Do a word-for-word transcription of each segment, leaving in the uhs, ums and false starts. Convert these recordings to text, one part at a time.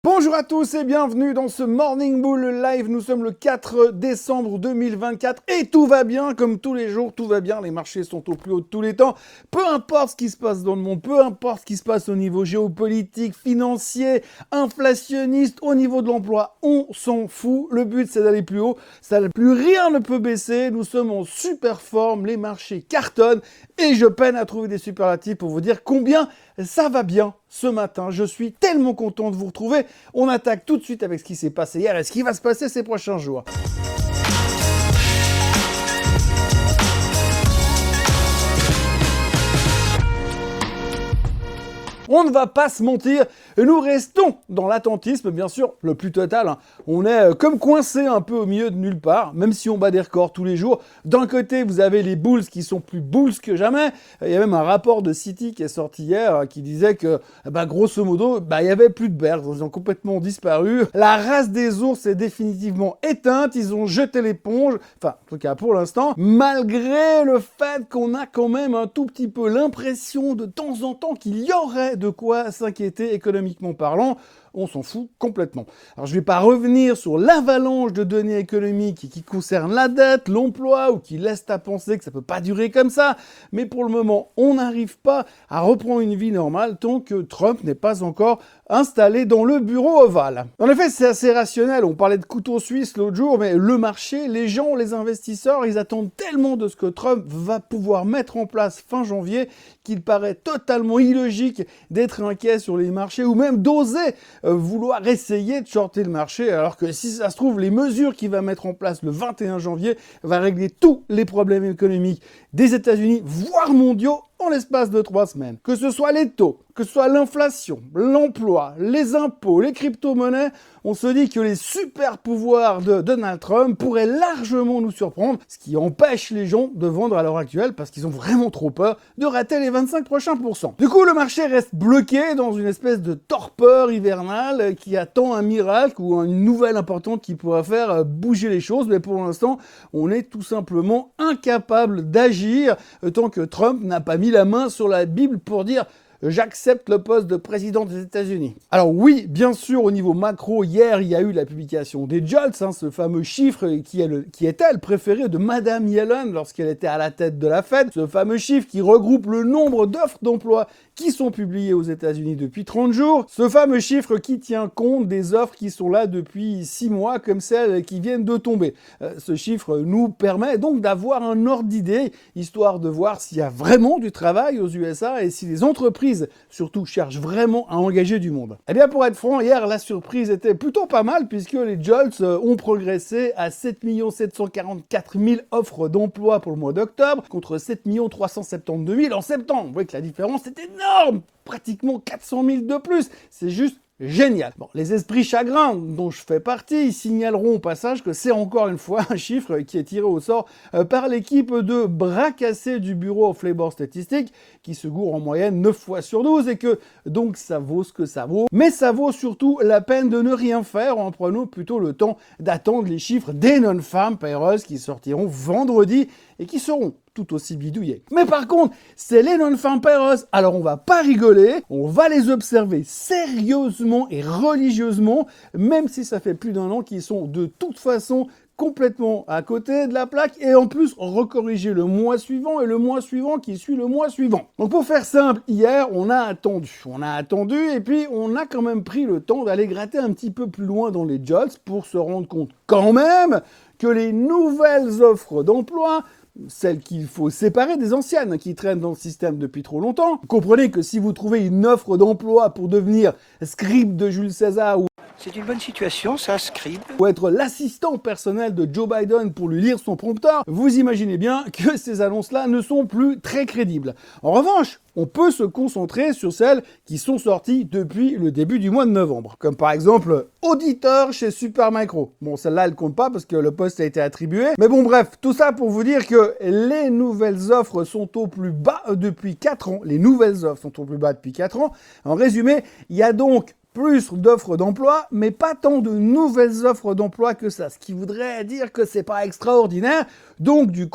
Bonjour à tous et bienvenue dans ce Morning Bull Live. Nous sommes le quatre décembre deux mille vingt-quatre et tout va bien, comme tous les jours, tout va bien. Les marchés sont au plus haut de tous les temps. Peu importe ce qui se passe dans le monde, peu importe ce qui se passe au niveau géopolitique, financier, inflationniste, au niveau de l'emploi, on s'en fout. Le but, c'est d'aller plus haut. Ça, plus rien ne peut baisser. Nous sommes en super forme. Les marchés cartonnent et je peine à trouver des superlatifs pour vous dire combien ça va bien ce matin. Je suis tellement content de vous retrouver. On attaque tout de suite avec ce qui s'est passé hier et ce qui va se passer ces prochains jours. On ne va pas se mentir, nous restons dans l'attentisme, bien sûr, le plus total. Hein. On est comme coincé un peu au milieu de nulle part, même si on bat des records tous les jours. D'un côté, vous avez les bulls qui sont plus bulls que jamais. Il y a même un rapport de Citi qui est sorti hier qui disait que, bah, grosso modo, bah, il n'y avait plus de bears. Ils ont complètement disparu. La race des ours est définitivement éteinte. Ils ont jeté l'éponge. Enfin, en tout cas pour l'instant, malgré le fait qu'on a quand même un tout petit peu l'impression de temps en temps qu'il y aurait de quoi s'inquiéter économiquement parlant. On s'en fout complètement. Alors je ne vais pas revenir sur l'avalanche de données économiques qui concernent la dette, l'emploi ou qui laissent à penser que ça ne peut pas durer comme ça. Mais pour le moment, on n'arrive pas à reprendre une vie normale tant que Trump n'est pas encore installé dans le bureau ovale. En effet, c'est assez rationnel. On parlait de couteau suisse l'autre jour, mais le marché, les gens, les investisseurs, ils attendent tellement de ce que Trump va pouvoir mettre en place fin janvier qu'il paraît totalement illogique d'être inquiet sur les marchés ou même d'oser euh, vouloir essayer de shorter le marché, alors que si ça se trouve, les mesures qu'il va mettre en place le vingt et un janvier va régler tous les problèmes économiques des États-Unis, voire mondiaux, en l'espace de trois semaines. Que ce soit les taux, que ce soit l'inflation, l'emploi, les impôts, les crypto-monnaies, on se dit que les super pouvoirs de Donald Trump pourraient largement nous surprendre, ce qui empêche les gens de vendre à l'heure actuelle parce qu'ils ont vraiment trop peur de rater les vingt-cinq prochains pourcents. Du coup, le marché reste bloqué dans une espèce de torpeur hivernale qui attend un miracle ou une nouvelle importante qui pourra faire bouger les choses, mais pour l'instant, on est tout simplement incapable d'agir tant que Trump n'a pas mis la main sur la Bible pour dire « j'accepte le poste de président des États-Unis ». Alors oui, bien sûr, au niveau macro, hier, il y a eu la publication des Jolts, hein, ce fameux chiffre qui, est le, qui était le préféré de Madame Yellen lorsqu'elle était à la tête de la Fed, ce fameux chiffre qui regroupe le nombre d'offres d'emploi qui sont publiées aux États-Unis depuis trente jours, ce fameux chiffre qui tient compte des offres qui sont là depuis six mois, comme celles qui viennent de tomber. Euh, ce chiffre nous permet donc d'avoir un ordre d'idée, histoire de voir s'il y a vraiment du travail aux U S A et si les entreprises, surtout, cherchent vraiment à engager du monde. Eh bien, pour être franc, hier, la surprise était plutôt pas mal, puisque les Jolts ont progressé à sept millions sept cent quarante-quatre mille offres d'emploi pour le mois d'octobre, contre sept millions trois cent soixante-douze mille en septembre. Vous voyez que la différence est énorme, pratiquement quatre cent mille de plus. C'est juste génial. Bon, les esprits chagrins, dont je fais partie, ils signaleront au passage que c'est encore une fois un chiffre qui est tiré au sort euh, par l'équipe de bras cassés du bureau of Labor Statistics, qui se gourre en moyenne neuf fois sur douze, et que donc ça vaut ce que ça vaut. Mais ça vaut surtout la peine de ne rien faire en prenant plutôt le temps d'attendre les chiffres des non-farm payrolls qui sortiront vendredi et qui seront tout aussi bidouillés. Mais par contre, c'est les non-farm payrolls, alors on va pas rigoler, on va les observer sérieusement et religieusement, même si ça fait plus d'un an qu'ils sont de toute façon complètement à côté de la plaque et en plus recorriger le mois suivant et le mois suivant qui suit le mois suivant. Donc pour faire simple, hier on a attendu, on a attendu et puis on a quand même pris le temps d'aller gratter un petit peu plus loin dans les Jolts pour se rendre compte quand même que les nouvelles offres d'emploi, celles qu'il faut séparer des anciennes qui traînent dans le système depuis trop longtemps. Vous comprenez que si vous trouvez une offre d'emploi pour devenir scribe de Jules César ou c'est une bonne situation, ça, scribe. Ou être l'assistant personnel de Joe Biden pour lui lire son prompteur, vous imaginez bien que ces annonces-là ne sont plus très crédibles. En revanche, on peut se concentrer sur celles qui sont sorties depuis le début du mois de novembre. Comme par exemple, auditeur chez Supermicro. Bon, celle-là, elle compte pas parce que le poste a été attribué. Mais bon, bref, tout ça pour vous dire que les nouvelles offres sont au plus bas depuis quatre ans. Les nouvelles offres sont au plus bas depuis quatre ans. En résumé, il y a donc plus d'offres d'emploi, mais pas tant de nouvelles offres d'emploi que ça, ce qui voudrait dire que c'est pas extraordinaire. Donc du coup,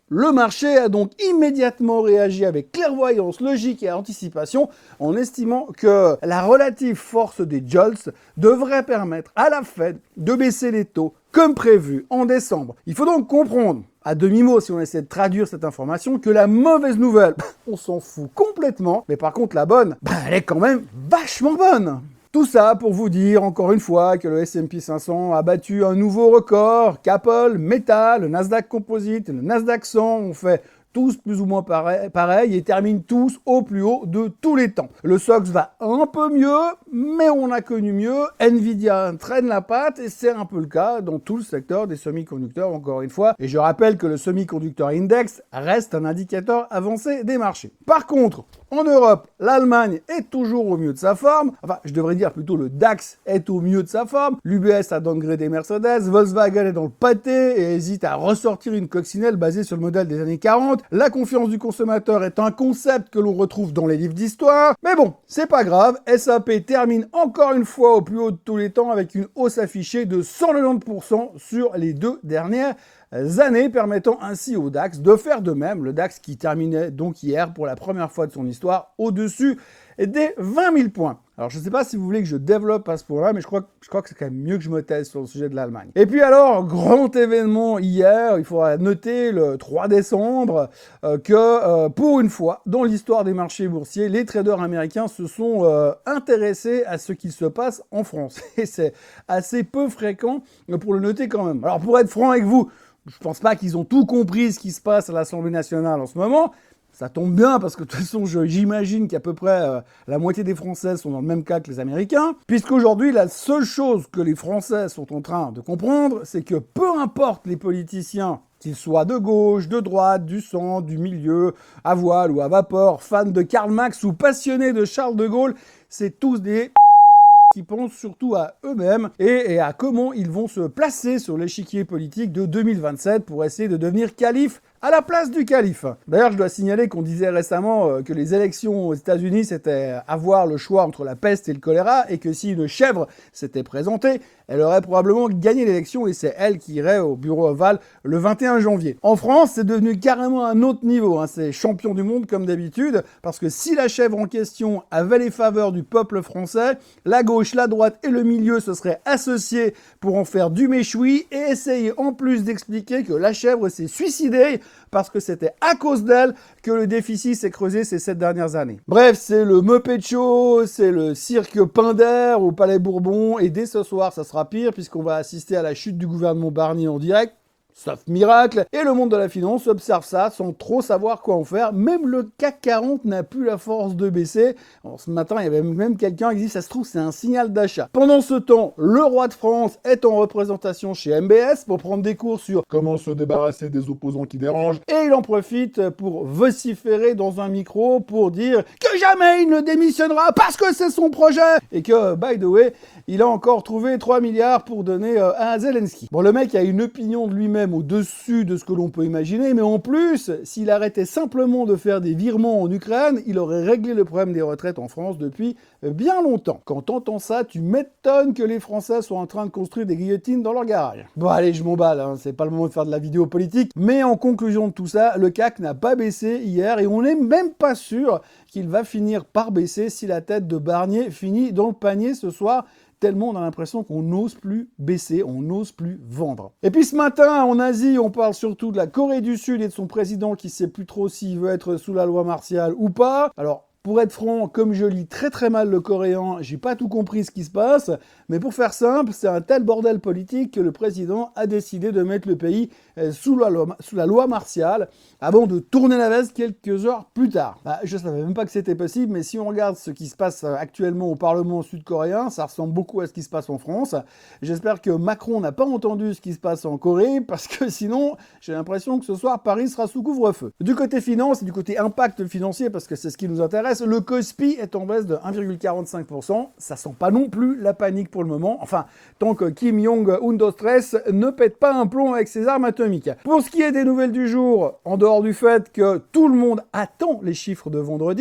Le marché a donc immédiatement réagi avec clairvoyance, logique et anticipation en estimant que la relative force des jolts devrait permettre à la Fed de baisser les taux comme prévu en décembre. Il faut donc comprendre, à demi-mot si on essaie de traduire cette information, que la mauvaise nouvelle, on s'en fout complètement, mais par contre la bonne, bah, elle est quand même vachement bonne. Tout ça pour vous dire encore une fois que le S and P cinq cents a battu un nouveau record, qu'Apple, Meta, le Nasdaq Composite et le Nasdaq cent ont fait tous plus ou moins pareil, pareil et terminent tous au plus haut de tous les temps. Le S O X va un peu mieux, mais on a connu mieux. Nvidia traîne la patte et c'est un peu le cas dans tout le secteur des semi-conducteurs, encore une fois. Et je rappelle que le Semiconductor Index reste un indicateur avancé des marchés. Par contre, en Europe, l'Allemagne est toujours au mieux de sa forme. Enfin, je devrais dire plutôt le DAX est au mieux de sa forme. L'U B S a downgradé Mercedes, Volkswagen est dans le pâté et hésite à ressortir une coccinelle basée sur le modèle des années quarante. La confiance du consommateur est un concept que l'on retrouve dans les livres d'histoire. Mais bon, c'est pas grave, S and P termine encore une fois au plus haut de tous les temps avec une hausse affichée de cent quatre-vingt-dix pour cent sur les deux dernières années, permettant ainsi au DAX de faire de même. Le DAX qui terminait donc hier pour la première fois de son histoire au-dessus des vingt mille points. Alors je ne sais pas si vous voulez que je développe à ce point-là, mais je crois, je crois que c'est quand même mieux que je me taise sur le sujet de l'Allemagne. Et puis alors, grand événement hier, il faudra noter le trois décembre euh, que euh, pour une fois, dans l'histoire des marchés boursiers, les traders américains se sont euh, intéressés à ce qui se passe en France. Et c'est assez peu fréquent pour le noter quand même. Alors pour être franc avec vous, je pense pas qu'ils ont tout compris ce qui se passe à l'Assemblée nationale en ce moment. Ça tombe bien parce que de toute façon, j'imagine qu'à peu près euh, la moitié des Français sont dans le même cas que les Américains. Puisqu'aujourd'hui, la seule chose que les Français sont en train de comprendre, c'est que peu importe les politiciens, qu'ils soient de gauche, de droite, du centre, du milieu, à voile ou à vapeur, fans de Karl Marx ou passionnés de Charles de Gaulle, c'est tous des qui pensent surtout à eux-mêmes et, et à comment ils vont se placer sur l'échiquier politique de deux mille vingt-sept pour essayer de devenir calife à la place du calife. D'ailleurs, je dois signaler qu'on disait récemment euh, que les élections aux États-Unis, c'était avoir le choix entre la peste et le choléra, et que si une chèvre s'était présentée, elle aurait probablement gagné l'élection et c'est elle qui irait au bureau ovale le vingt et un janvier. En France, c'est devenu carrément un autre niveau, hein. C'est champion du monde comme d'habitude, parce que si la chèvre en question avait les faveurs du peuple français, la gauche, la droite et le milieu se seraient associés pour en faire du méchoui et essayer en plus d'expliquer que la chèvre s'est suicidée parce que c'était à cause d'elle que le déficit s'est creusé ces sept dernières années. Bref, c'est le Muppet Show, c'est le cirque Pinder au Palais Bourbon, et dès ce soir, ça sera pire, puisqu'on va assister à la chute du gouvernement Barnier en direct, sauf miracle, et le monde de la finance observe ça sans trop savoir quoi en faire. Même le C A C quarante n'a plus la force de baisser. Alors, ce matin, il y avait même quelqu'un qui dit, ça se trouve, c'est un signal d'achat. Pendant ce temps, le roi de France est en représentation chez M B S pour prendre des cours sur comment se débarrasser des opposants qui dérangent. Et il en profite pour vociférer dans un micro pour dire que jamais il ne démissionnera parce que c'est son projet. Et que, by the way, il a encore trouvé trois milliards pour donner euh, à Zelensky. Bon, le mec a une opinion de lui-même au-dessus de ce que l'on peut imaginer, mais en plus, s'il arrêtait simplement de faire des virements en Ukraine, il aurait réglé le problème des retraites en France depuis bien longtemps. Quand t'entends ça, tu m'étonnes que les Français soient en train de construire des guillotines dans leur garage. Bon allez, je m'emballe, hein, c'est pas le moment de faire de la vidéo politique, mais en conclusion de tout ça, le C A C n'a pas baissé hier et on n'est même pas sûr qu'il va finir par baisser si la tête de Barnier finit dans le panier ce soir. Tellement on a l'impression qu'on n'ose plus baisser, on n'ose plus vendre. Et puis ce matin, en Asie, on parle surtout de la Corée du Sud et de son président qui sait plus trop s'il veut être sous la loi martiale ou pas. Alors, pour être franc, comme je lis très très mal le coréen, j'ai pas tout compris ce qui se passe, mais pour faire simple, c'est un tel bordel politique que le président a décidé de mettre le pays sous la loi, sous la loi martiale avant de tourner la veste quelques heures plus tard. Bah, je savais même pas que c'était possible, mais si on regarde ce qui se passe actuellement au Parlement sud-coréen, ça ressemble beaucoup à ce qui se passe en France. J'espère que Macron n'a pas entendu ce qui se passe en Corée, parce que sinon, j'ai l'impression que ce soir, Paris sera sous couvre-feu. Du côté finance et du côté impact financier, parce que c'est ce qui nous intéresse, le Kospi est en baisse de un virgule quarante-cinq pour cent. Ça sent pas non plus la panique pour le moment. Enfin, tant que Kim Jong-un stress ne pète pas un plomb avec ses armes atomiques. Pour ce qui est des nouvelles du jour, en dehors du fait que tout le monde attend les chiffres de vendredi,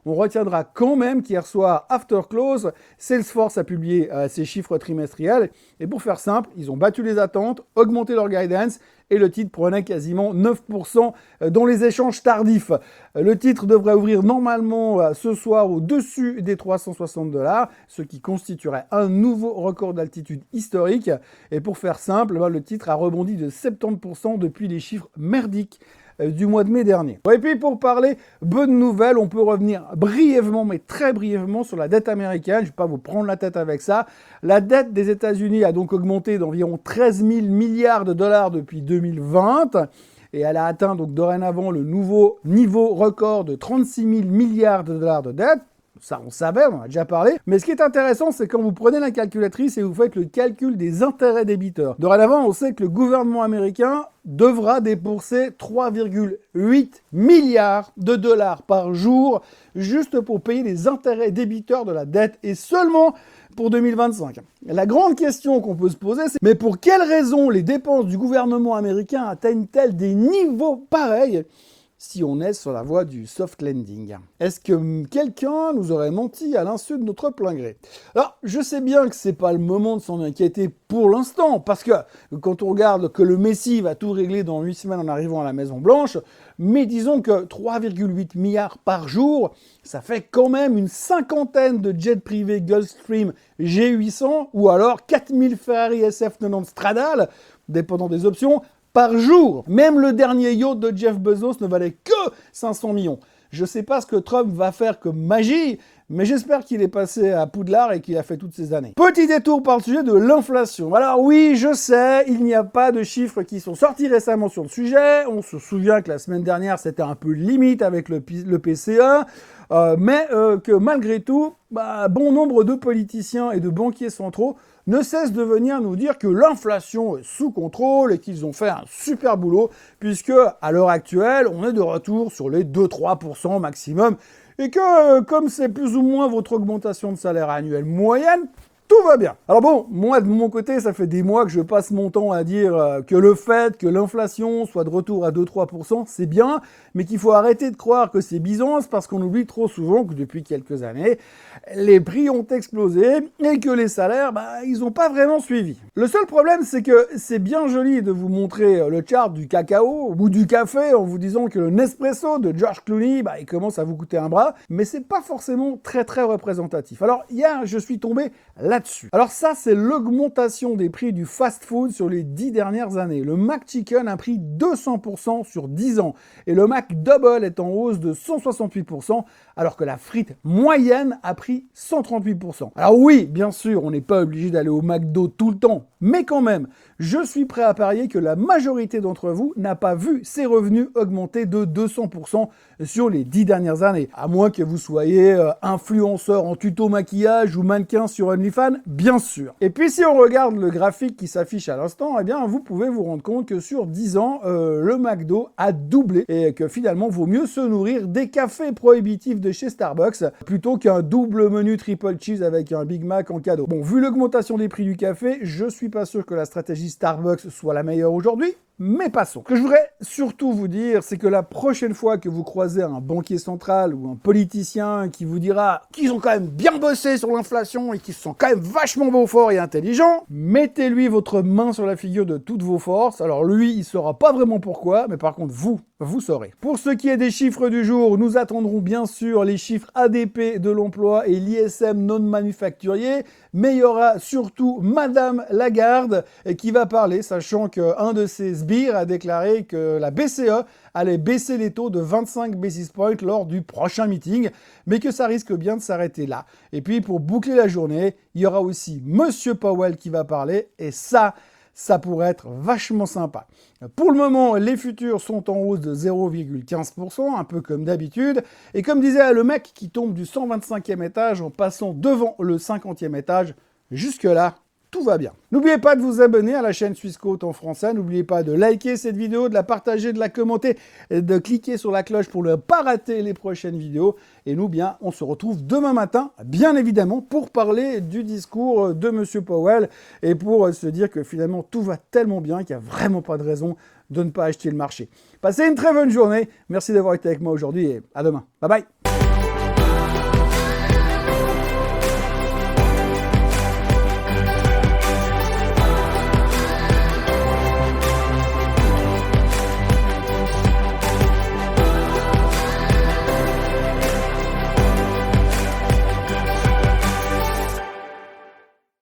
on retiendra quand même qu'hier soir, after close, Salesforce a publié euh, ses chiffres trimestriels. Et pour faire simple, ils ont battu les attentes, augmenté leur guidance, et le titre prenait quasiment neuf pour cent dans les échanges tardifs. Le titre devrait ouvrir normalement ce soir au-dessus des trois cent soixante dollars, ce qui constituerait un nouveau record d'altitude historique. Et pour faire simple, le titre a rebondi de soixante-dix pour cent depuis les chiffres merdiques du mois de mai dernier. Et puis pour parler bonne nouvelle, on peut revenir brièvement, mais très brièvement, sur la dette américaine. Je ne vais pas vous prendre la tête avec ça. La dette des États-Unis a donc augmenté d'environ treize mille milliards de dollars depuis deux mille vingt. Et elle a atteint donc dorénavant le nouveau niveau record de trente-six mille milliards de dollars de dette. Ça, on savait, on en a déjà parlé. Mais ce qui est intéressant, c'est quand vous prenez la calculatrice et vous faites le calcul des intérêts débiteurs. Dorénavant, on sait que le gouvernement américain devra débourser trois virgule huit milliards de dollars par jour juste pour payer les intérêts débiteurs de la dette et seulement pour deux mille vingt-cinq. La grande question qu'on peut se poser, c'est mais pour quelles raisons les dépenses du gouvernement américain atteignent-elles des niveaux pareils si on est sur la voie du soft landing? Est-ce que quelqu'un nous aurait menti à l'insu de notre plein gré? Alors, je sais bien que c'est pas le moment de s'en inquiéter pour l'instant, parce que quand on regarde que le Messie va tout régler dans huit semaines en arrivant à la Maison Blanche, mais disons que trois virgule huit milliards par jour, ça fait quand même une cinquantaine de jets privés Gulfstream G huit cents, ou alors quatre mille Ferrari S F quatre-vingt-dix Stradale, dépendant des options, par jour. Même le dernier yacht de Jeff Bezos ne valait que cinq cents millions. Je ne sais pas ce que Trump va faire comme magie, mais j'espère qu'il est passé à Poudlard et qu'il a fait toutes ces années. Petit détour par le sujet de l'inflation. Alors oui, je sais, il n'y a pas de chiffres qui sont sortis récemment sur le sujet. On se souvient que la semaine dernière, c'était un peu limite avec le, le P C E, euh, mais euh, que malgré tout, bah, bon nombre de politiciens et de banquiers centraux ne cessent de venir nous dire que l'inflation est sous contrôle et qu'ils ont fait un super boulot, puisque à l'heure actuelle, on est de retour sur les deux à trois pour cent maximum, et que, comme c'est plus ou moins votre augmentation de salaire annuelle moyenne, tout va bien. Alors bon, moi de mon côté, ça fait des mois que je passe mon temps à dire que le fait que l'inflation soit de retour à deux à trois pour cent, c'est bien, mais qu'il faut arrêter de croire que c'est Byzance parce qu'on oublie trop souvent que depuis quelques années, les prix ont explosé et que les salaires, bah, ils n'ont pas vraiment suivi. Le seul problème, c'est que c'est bien joli de vous montrer le chart du cacao ou du café en vous disant que le Nespresso de George Clooney, bah, il commence à vous coûter un bras, mais c'est pas forcément très très représentatif. Alors hier, je suis tombé là-dessus. Alors ça, c'est l'augmentation des prix du fast-food sur les dix dernières années. Le McChicken a pris deux cents pour cent sur dix ans et le McDouble est en hausse de cent soixante-huit pour cent alors que la frite moyenne a pris cent trente-huit pour cent. Alors oui, bien sûr, on n'est pas obligé d'aller au McDo tout le temps, mais quand même, je suis prêt à parier que la majorité d'entre vous n'a pas vu ses revenus augmenter de deux cents pour cent sur les dix dernières années. À moins que vous soyez euh, influenceur en tuto maquillage ou mannequin sur OnlyFans, bien sûr. Et puis si on regarde le graphique qui s'affiche à l'instant, eh bien vous pouvez vous rendre compte que sur dix ans, euh, le McDo a doublé et que finalement, vaut mieux se nourrir des cafés prohibitifs de chez Starbucks plutôt qu'un double menu triple cheese avec un Big Mac en cadeau. Bon, vu l'augmentation des prix du café, je suis pas sûr que la stratégie Starbucks soit la meilleure aujourd'hui, mais passons. Ce que je voudrais surtout vous dire, c'est que la prochaine fois que vous croisez un banquier central ou un politicien qui vous dira qu'ils ont quand même bien bossé sur l'inflation et qu'ils sont quand même vachement beaux, forts et intelligents, mettez-lui votre main sur la figure de toutes vos forces. Alors lui, il saura pas vraiment pourquoi, mais par contre, vous, vous saurez. Pour ce qui est des chiffres du jour, nous attendrons bien sûr les chiffres A D P de l'emploi et l'I S M non manufacturier, mais il y aura surtout Madame Lagarde qui va parler, sachant qu'un de ses sbires a déclaré que la B C E allait baisser les taux de vingt-cinq basis points lors du prochain meeting, mais que ça risque bien de s'arrêter là. Et puis pour boucler la journée, il y aura aussi Monsieur Powell qui va parler, et ça, ça pourrait être vachement sympa. Pour le moment, les futurs sont en hausse de zéro virgule quinze pour cent, un peu comme d'habitude. Et comme disait le mec qui tombe du cent vingt-cinquième étage en passant devant le cinquantième étage, jusque-là, tout va bien. N'oubliez pas de vous abonner à la chaîne Swissquote en français. N'oubliez pas de liker cette vidéo, de la partager, de la commenter, et de cliquer sur la cloche pour ne pas rater les prochaines vidéos. Et nous, bien, on se retrouve demain matin, bien évidemment, pour parler du discours de Monsieur Powell et pour se dire que finalement, tout va tellement bien qu'il n'y a vraiment pas de raison de ne pas acheter le marché. Passez une très bonne journée. Merci d'avoir été avec moi aujourd'hui et à demain. Bye bye.